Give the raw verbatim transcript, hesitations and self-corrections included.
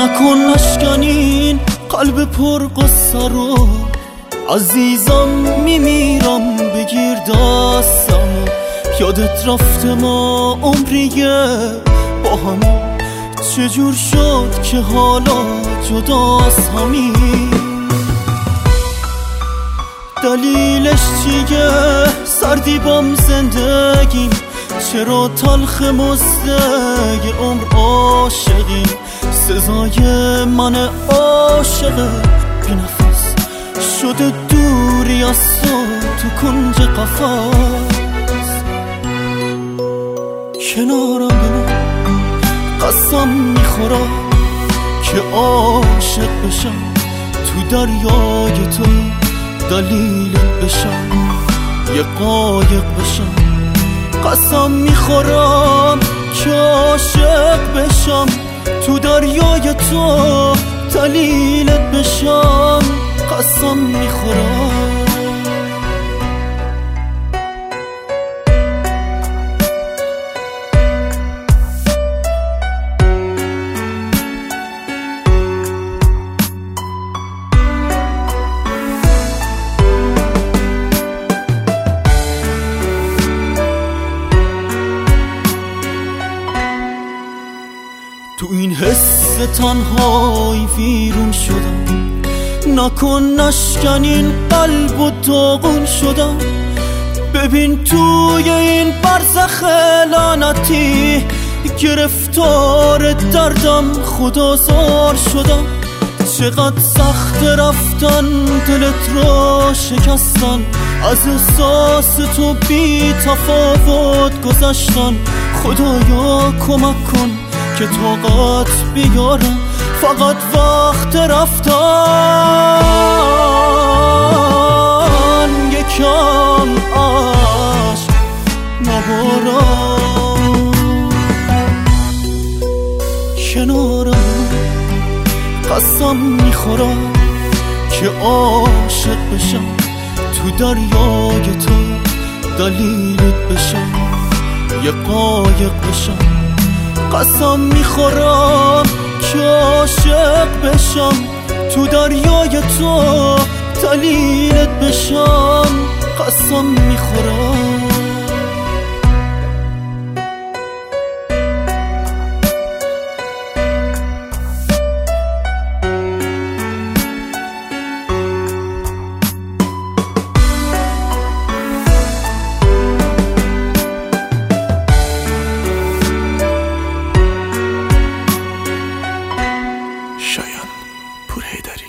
نکن نشکنین قلب پر قصه رو، عزیزم میمیرم بگیر دستم. یادت رفته ما عمریه با هم، چجور شد که حالا جداست همین؟ دلیلش چیه سردی بام زندگیم؟ چرا تلخ مزدگ عمر عاشقیم؟ سزای من عاشق بی نفس شده دوری از تو تو کنج قفس. کنارم بمون قسم میخورم که عاشق بشم، تو دریای تو دلیلت بشم، یه قایق بشم. قسم میخورم که عاشق بشم، تو دریای تو دلیلت بشم. قسم میخورم تو این حس تنهایی ویرون شدم. نکن نشکنین قلب و داغون شدم. ببین توی این برزخ لعنتی گرفتار دردم خدازار شدم. چقدر سخت رفتن دلت را شکستن، از احساس تو بی تفاوت گذشتن. خدایا کمک کن که طاقت بیارم، فقط وقت رفتن یکم عشق نبارم. کنارم قسم میخورم که عاشق بشم، تو دریای تو دلیلت بشم، یه قایق بشم. قسم میخورم که عاشق بشم، تو دریای تو دلیلت بشم. قسم میخورم شایان پورحیدری.